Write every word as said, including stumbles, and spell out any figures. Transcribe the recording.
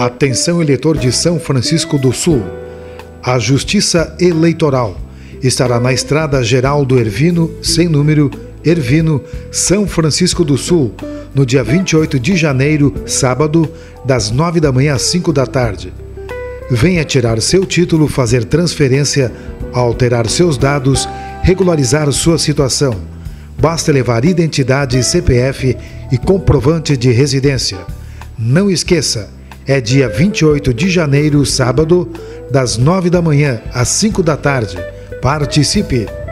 Atenção, eleitor de São Francisco do Sul. A Justiça Eleitoral estará na Estrada Geral do Ervino, sem número, Ervino, São Francisco do Sul, no dia vinte e oito de janeiro, sábado, das nove da manhã às cinco da tarde. Venha tirar seu título, fazer transferência, alterar seus dados, regularizar sua situação. Basta levar identidade, C P F e comprovante de residência. Não esqueça, é dia vinte e oito de janeiro, sábado, das nove da manhã às cinco da tarde. Participe!